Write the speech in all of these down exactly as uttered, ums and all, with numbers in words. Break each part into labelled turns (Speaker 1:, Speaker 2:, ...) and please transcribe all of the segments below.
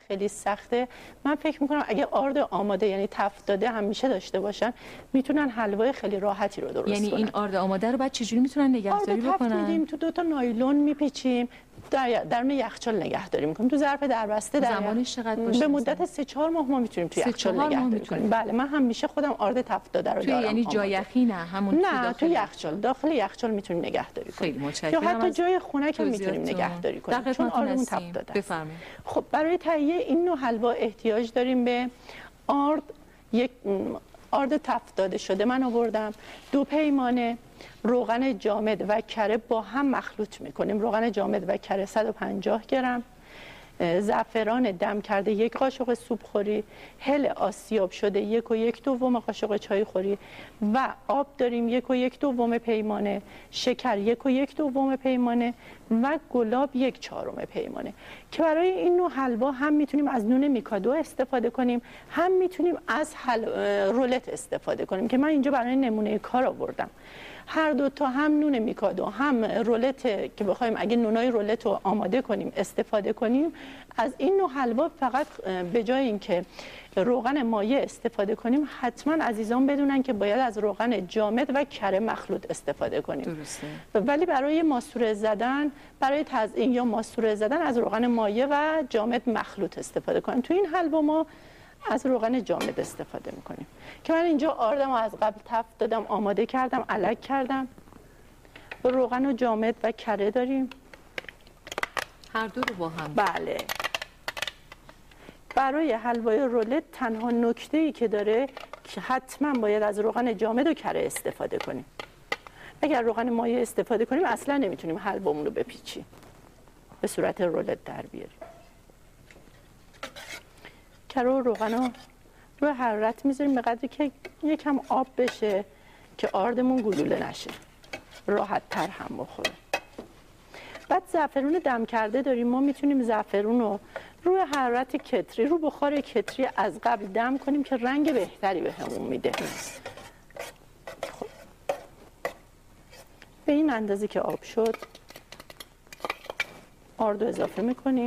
Speaker 1: خیلی سخته. من فکر میکنم اگه آرد آماده یعنی تفت داده همیشه داشته باشن میتونن حلوای خیلی راحتی رو درست
Speaker 2: یعنی
Speaker 1: کنن.
Speaker 2: این آرد آماده رو بعد چجوری میتونن نگهداری
Speaker 1: آرد تفت
Speaker 2: بکنن؟
Speaker 1: میدیم تو دو تا نایلون میپیچیم، در درون یخچال نگهداری میکنیم، تو ظرف دربسته. در
Speaker 2: زمانش چقدر باشه؟
Speaker 1: به مدت سه چهار ماه ما میتونیم تو یخچال نگهداری کنیم. بله من همیشه خودم آرد تفت داده رو دارم.
Speaker 2: یعنی جای یخی نه، همون
Speaker 1: نه تو یخچال، داخل یخچال میتونیم نگهداری کنیم.
Speaker 2: خیلی متشکرم.
Speaker 1: یا حتی جای خونه که میتونیم نگهداری کنیم چون آردمون تفت داده.
Speaker 2: بفرمایید.
Speaker 1: خب برای تهیه این نوع حلوا احتیاج داریم به آرد. یک آرد تفت داده شده من آوردم، دو پیمانه روغن جامد و کره با هم مخلوط میکنیم. روغن جامد و کره صد و پنجاه گرم، زعفران دم کرده یک قاشق سوپخوری، هل آسیاب شده یک و یک دوم قاشق چای خوری و آب داریم یک و یک دوم پیمانه، شکر یک و یک دوم پیمانه و گلاب یک چهارم پیمانه. که برای این نوع حلوا هم میتونیم از نون میکادو استفاده کنیم، هم میتونیم از حل... رولت استفاده کنیم که من اینجا برای نمونه کار آوردم. هر دو تا هم نون میکادو هم رولت که بخوایم اگه نونای رولت رو آماده کنیم استفاده کنیم، از این نوع حلوا فقط به جای اینکه روغن مایع استفاده کنیم حتما عزیزان بدونن که باید از روغن جامد و کره مخلوط استفاده کنیم.
Speaker 2: درسته.
Speaker 1: ولی برای ماسوره زدن، برای تزیین یا ماسوره زدن از روغن مایع و جامد مخلوط استفاده کنیم. تو این حلوا ما از روغن جامد استفاده میکنیم که من اینجا آردم و از قبل تفت دادم، آماده کردم، الک کردم. روغن و جامد و کره داریم،
Speaker 2: هر دو رو با هم.
Speaker 1: بله. برای حلوای رولت تنها نکته‌ای که داره که حتما باید از روغن جامد و کره استفاده کنیم. اگر روغن مایع استفاده کنیم اصلا نمیتونیم حلوامون رو بپیچیم، به صورت رولت در بیاریم. کره و روغن رو روی حرارت میذاریم به قدری که یکم آب بشه که آردمون گلوله نشه، راحت تر هم بخوره. بعد زعفرون دم کرده داریم. ما میتونیم زعفرون رو روی حرارت کتری، رو بخار کتری از قبل دم کنیم که رنگ بهتری بهمون میده. خب. به این اندازه که آب شد آرد رو اضافه میکنیم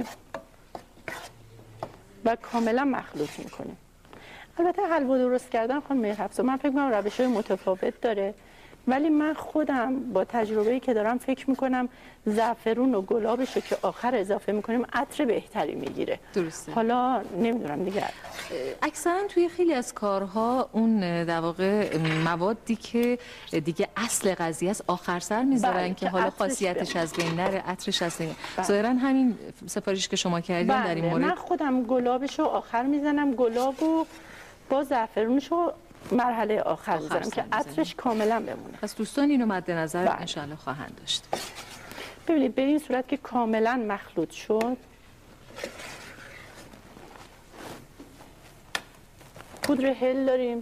Speaker 1: و کاملا مخلوط میکنیم. البته حلوا درست کردن خانم مهرافزا من فکر می‌کنم روش‌های متفاوت داره، ولی من خودم با تجربه‌ای که دارم فکر می‌کنم زعفرون و گلابش رو که آخر اضافه می‌کنیم عطر بهتری میگیره.
Speaker 2: درسته.
Speaker 1: حالا نمیدونم دیگه.
Speaker 2: اکثرا توی خیلی از کارها اون در واقع موادی که دیگه اصل قضیه است آخر سر میذارن که حالا خاصیتش از بین نره، عطرش از بین. ظاهرا همین سفارش که شما کردین در این مورد.
Speaker 1: من خودم گلابش رو آخر میزنم، گلابو با زعفرونش رو مرحله آخر, آخر میذارم که عطرش کاملا بمونه.
Speaker 2: پس دوستان اینو مد نظر ان شاء الله خواهند داشت.
Speaker 1: ببینید به این صورت که کاملا مخلوط شد، پودر هل داریم،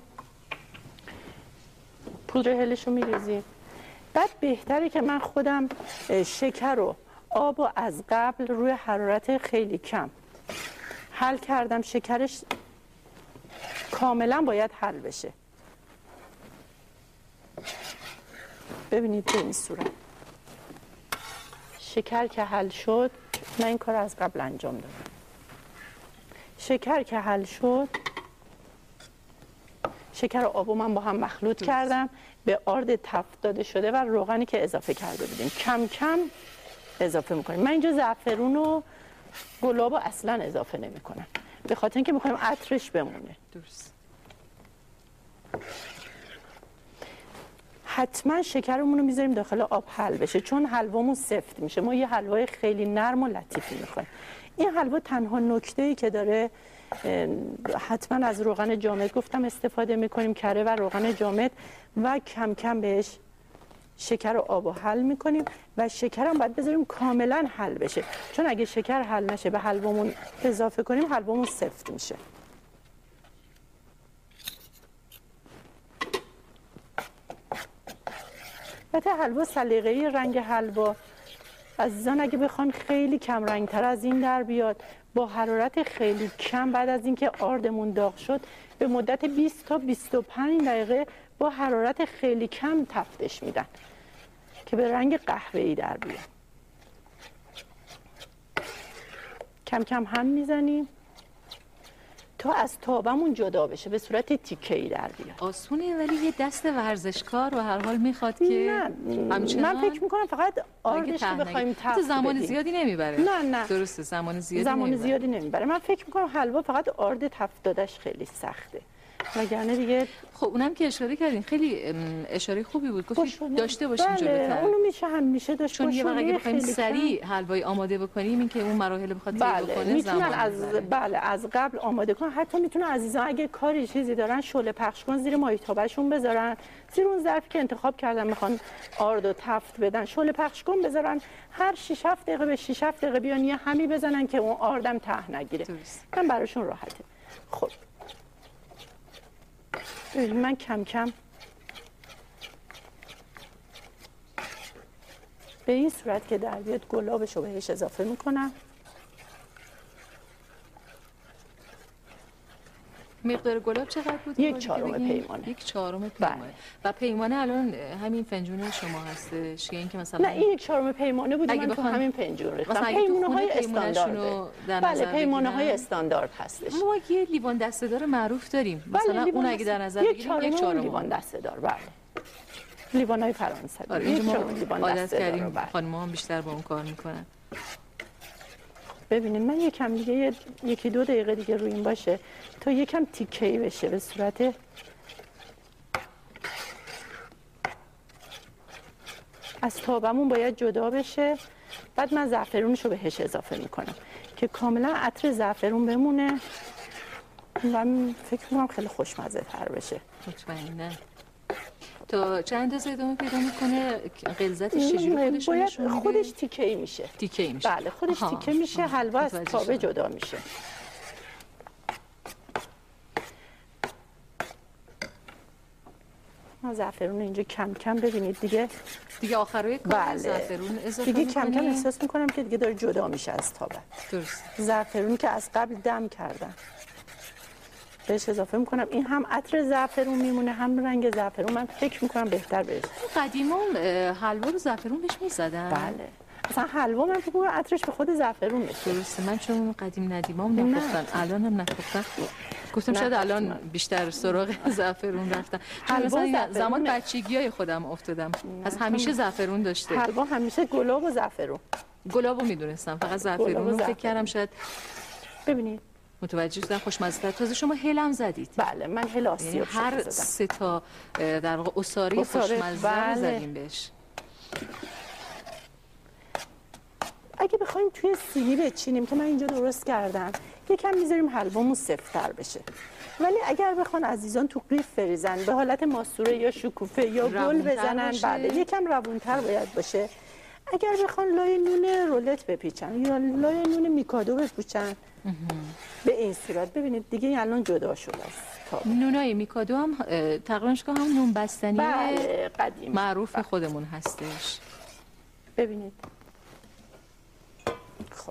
Speaker 1: پودر هلش رو میریزیم. بعد بهتره که من خودم شکر و آب و از قبل روی حرارت خیلی کم حل کردم. شکرش کاملا باید حل بشه. ببینید به این صورت شکر که حل شد، من این کار از قبل انجام دادم. شکر که حل شد، شکر و آب من با هم مخلوط دوست. کردم به آرد تفت داده شده و روغنی که اضافه کرده بودیم کم کم اضافه میکنیم. من اینجا زعفرون و گلاب رو اصلا اضافه نمی کنم به خاطر اینکه میخوایم عطرش بمونه.
Speaker 2: درست.
Speaker 1: حتما شکرمون رو میذاریم داخل آب حل بشه چون حلوامون سفت میشه. ما یه حلوای خیلی نرم و لطیفی میخوایم. این حلوا تنها نکته‌ای که داره حتما از روغن جامد گفتم استفاده میکنیم، کره و روغن جامد و کم کم بهش شکر و آب رو حل میکنیم و شکر هم باید بذاریم کاملا حل بشه چون اگه شکر حل نشه به حلوامون اضافه کنیم حلوامون سفت میشه. البته حلوا سلیقه‌ای رنگ حلوا عزیزان اگه بخوان خیلی کم رنگ تر از این در بیاد با حرارت خیلی کم بعد از اینکه آردمون داغ شد به مدت بیست تا بیست و پنج دقیقه با حرارت خیلی کم تفتش میدن که به رنگ قهوه‌ای در بیاد. کم کم هم میزنیم تا از تابمون جدا بشه، به صورت تیکه‌ای در بیاد.
Speaker 2: آسونه، ولی یه دست ورزشکار به هر حال میخواد که
Speaker 1: نه من فکر میکنم فقط آردش که بخوایم تفت
Speaker 2: زمان
Speaker 1: بدیم.
Speaker 2: زیادی نمیبره.
Speaker 1: نه نه
Speaker 2: درسته، زمان زیادی
Speaker 1: زمان
Speaker 2: نمیبره.
Speaker 1: زیادی نمیبره. من فکر میکنم حلوا فقط آرد تفت دادش خیلی سخته، وگرنه دیگه.
Speaker 2: خب اونم که اشاره کردین خیلی اشاره خوبی بود، گفتید داشته باشیم
Speaker 1: بله،
Speaker 2: جلوتر.
Speaker 1: اونو میشه هم میشه داشت
Speaker 2: چون
Speaker 1: باشیم.
Speaker 2: یه وقت اگه بخوایم سریع حلوایی آماده بکنیم، این که اون مراحل بخواد طی
Speaker 1: بله،
Speaker 2: بکنه
Speaker 1: میتونن
Speaker 2: زمان
Speaker 1: از
Speaker 2: میبره.
Speaker 1: بله از قبل آماده کن. حتی میتونن عزیزان اگه کاری چیزی دارن شعله پخش کن زیر مایتابه‌شون بذارن، زیر اون ظرفی که انتخاب کردن میخوان آرد و تفت بدن، شعله پخش کن بذارن، هر شش هفت دقیقه به شش هفت دقیقه بیان یه همی بزنن که اون آردم ته نگیره. من براشون راحته. خب من کم کم به این صورت که در بیاد گلابش رو بهش اضافه میکنم.
Speaker 2: مقدار گلاب چقدر بود؟
Speaker 1: یک چهارم پیمانه.
Speaker 2: یک چهارم پیمانه. و پیمانه الان همین فنجون شما هستش یا اینکه مثلا؟
Speaker 1: نه این یک چهارم پیمانه بود، من تو همین فنجون ریختم. پیمانه های استاندارد. بله پیمانه های استاندارد هستش.
Speaker 2: ما یه لیوان دسته‌دار معروف داریم. مثلا
Speaker 1: بله،
Speaker 2: اون اگه در نظر بگیریم یک چهارم
Speaker 1: لیوان دسته‌دار. بله. لیوان های فرانسوی.
Speaker 2: آره اینجا ما عادت کردیم خانم‌ها هم بیشتر با اون کار میکنن.
Speaker 1: ببینید من یکم دیگه یکی دو دقیقه دیگه روی این باشه تا یکم تیکه‌ای بشه، به صورت از تابمون باید جدا بشه. بعد من زعفرونشو بهش اضافه میکنم که کاملا عطر زعفرون بمونه و فکر میکنم خیلی خوشمزه تر بشه.
Speaker 2: مطمئنم. تا چند اندازه ادامه پیدا میکنه؟ غلظتش چجوری خودش نشون میده؟
Speaker 1: خودش تیکه‌ای میشه.
Speaker 2: تیکه‌ای میشه.
Speaker 1: بله خودش تیکه میشه. حلوا از تابه جدا میشه. ما زعفرون اینجا کم کم ببینید دیگه
Speaker 2: دیگه آخرای کار
Speaker 1: بله.
Speaker 2: زعفرون اضافه
Speaker 1: دیگه
Speaker 2: میکنی؟
Speaker 1: کم کم احساس میکنم که دیگه داره جدا میشه از تابه.
Speaker 2: درست.
Speaker 1: زعفرونی که از قبل دم کردم بهش اضافه میکنم. این هم عطر زعفرون میمونه هم رنگ زعفرون. من فکر میکنم بهتر بشه.
Speaker 2: قدیما حلوا رو زعفرون بهش میزدن.
Speaker 1: بله مثلا حلوا من فکر میکنم عطرش به خود زعفرون میشه.
Speaker 2: درسته. من چون قدیم ندیمام نپختن، الان هم نپختن، گفتم شاید الان بیشتر سراغ زعفرون رفتن. چون مثلا زمان بچگیای خودم افتادم از همیشه زعفرون داشته.
Speaker 1: حلوا همیشه گلاب و زعفرون.
Speaker 2: گلابو میدونستم، فقط زعفرون رو فکر کردم شاید.
Speaker 1: ببینید
Speaker 2: متوجه شدم خوشمزه. تازه شما هلم زدید.
Speaker 1: بله من هل آسیاب
Speaker 2: یعنی هر سه تا در واقع اساری خوشمزه بله. زدیم بهش.
Speaker 1: اگه بخوایم توی سینی بچینیم که من اینجا درست کردم، یکم میذاریم حلوامون سفت‌تر بشه. ولی اگر بخوان عزیزان تو قیف فریزن به حالت ماسوره یا شکوفه یا گل بزنن، بله یکم روونتر باید باشه. اگر بخوان لای نون رولت بپیچن یا لای نون میکادو بپیچن به این صورت ببینید دیگه الان جدا شده است.
Speaker 2: نونای میکادو هم تقریبا هم نون بستنی
Speaker 1: بله قدیم
Speaker 2: معروف خودمون هستش.
Speaker 1: ببینید خب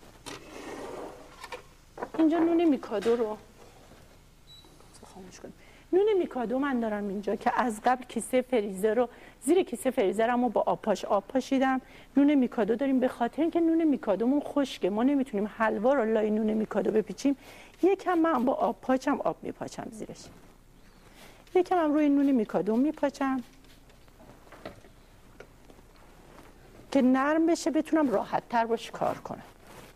Speaker 1: اینجا نون میکادو رو خاموش کنیم. نون میکادو من دارم اینجا که از قبل کیسه فریزر رو زیر کیسه فریزرمو با آب پاش آب پاشیدم. نون میکادو داریم به خاطر اینکه نون میکادومون خشکه، ما نمیتونیم حلوا رو لای نون میکادو بپیچیم. یکم من با آب پاچم آب میپاچم زیرش، یکم هم روی نون میکادو میپاچم که نرم بشه بتونم راحت تر باش کار کنم.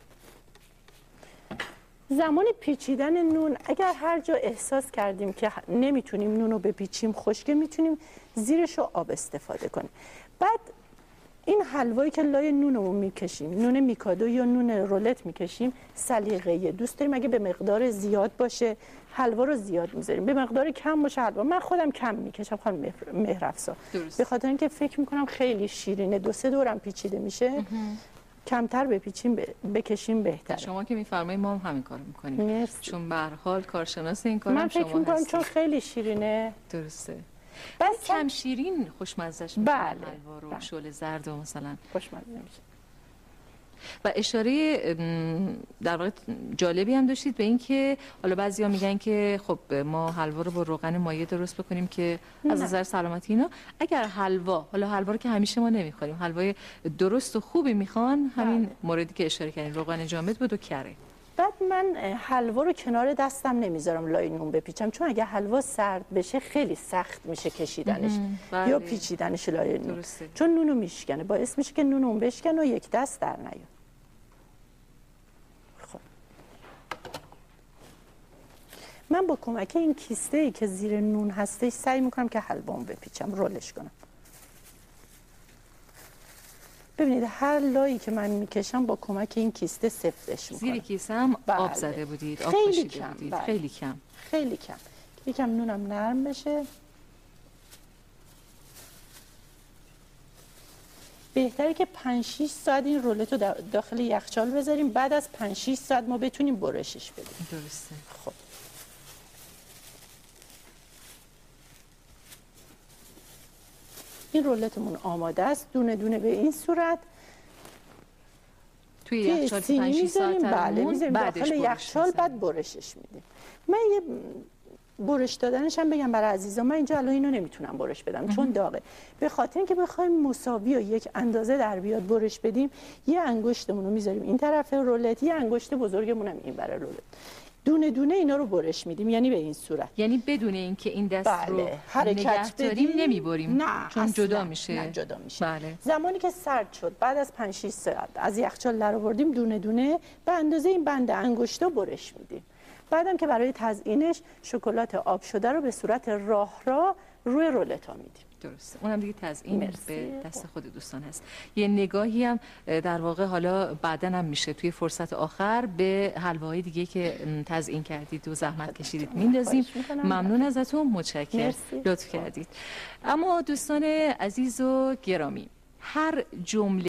Speaker 1: زمان پیچیدن نون اگر هر جا احساس کردیم که نمیتونیم نون رو بپیچیم خشکه، میتونیم زیرش رو آب استفاده کنیم. بعد این حلوایی که لای نونمون میکشیم، نون میکادو یا نون رولت میکشیم، سلیقه‌ایه. دوست داریم اگه به مقدار زیاد باشه حلوا رو زیاد میذاریم، به مقدار کم باشه حلوا. من خودم کم میکشم خانم مهرافسا، به خاطر اینکه فکر میکنم خیلی شیرینه، دو سه دورم پیچیده میشه. کمتر بپیچیم بکشیم بهتره.
Speaker 2: شما که میفرمایید ما هم همین کارو میکنیم. چون به هر حال کارشناس این کارم
Speaker 1: من
Speaker 2: شما
Speaker 1: فکر میکنم
Speaker 2: هستید.
Speaker 1: چون خیلی شیرینه.
Speaker 2: درسته.
Speaker 1: بس
Speaker 2: کم شیرین خوشمزهش میشه.
Speaker 1: بله.
Speaker 2: حلوا رو شل زرد و مثلا
Speaker 1: خوشمزه میشه.
Speaker 2: و اشاره در واقع جالبی هم داشتید به این که حالا بعضیا میگن که خب ما حلوا رو با روغن مایع درست بکنیم که از نظر سلامتی اینا. اگر حلوا، حالا حلوا رو که همیشه ما نمیخوریم، حلوای درست و خوبی میخوان، همین موردی که اشاره کردین روغن جامد بود و کره.
Speaker 1: بعد من حلوا رو کنار دستم نمیذارم لای نون بپیچم، چون اگه حلوا سرد بشه خیلی سخت میشه کشیدنش
Speaker 2: بله.
Speaker 1: یا پیچیدنش لای نون.
Speaker 2: درسته.
Speaker 1: چون نونو میشکنه، باعث میشه که نون اون بشکنه و یک دست در نیاد. خب من با کمک این کیسته ای که زیر نون هستش سعی میکنم که حلوامو بپیچم، رولش کنم. ببینید هر لایی که من میکشم با کمک این کیسته سفتش میکنم.
Speaker 2: زیر کیسه هم
Speaker 1: بله.
Speaker 2: آب زده بودید، آب
Speaker 1: خیلی
Speaker 2: پاشیده
Speaker 1: کم.
Speaker 2: بودید.
Speaker 1: بله.
Speaker 2: خیلی کم
Speaker 1: خیلی کم، یکم نونم نرم بشه. بهتره که پنج شش ساعت این رولت رو داخل یخچال بذاریم، بعد از پنج شش ساعت ما بتونیم برشش بدیم.
Speaker 2: درسته.
Speaker 1: خب این رولتمون آماده است، دونه دونه به این صورت
Speaker 2: توی یخچال
Speaker 1: سینی
Speaker 2: پنج شش ساعت
Speaker 1: بله میذاریم
Speaker 2: بعدش
Speaker 1: داخل یخچال، بعد برشش میدیم. من یه برش دادنش هم بگم برای عزیزان، من اینجا الان اینو نمیتونم برش بدم چون داغه. به خاطر اینکه بخوایم مساوی و یک اندازه در بیاد برش بدیم، یه انگشتمون رو میذاریم این طرف رولت، یه انگشت بزرگمون هم این برای رولت، دونه دونه اینا رو برش میدیم، یعنی به این صورت.
Speaker 2: یعنی بدون اینکه این دست
Speaker 1: بله.
Speaker 2: رو
Speaker 1: حرکت
Speaker 2: نگه داریم نمیبریم؟
Speaker 1: نه
Speaker 2: چون
Speaker 1: اصلا.
Speaker 2: جدا میشه.
Speaker 1: نه جدا میشه.
Speaker 2: بله.
Speaker 1: زمانی که سرد شد بعد از پنج شش ساعت از یخچال در آوردیم، دونه دونه به اندازه این بند انگشتا برش میدیم. بعدم که برای تزیینش شکلات آب شده رو به صورت راه راه روی رولتا میدیم.
Speaker 2: درسته. اونم دیگه تزیین به دست خود دوستان هست. یه نگاهی هم در واقع حالا بعدن هم میشه توی فرصت آخر به حلواهای دیگه که تزیین کردید و زحمت کشیدید میندازیم. ممنون ازتون، متشکرم، لطف کردید. اما دوستان عزیز و گرامی، هر جمله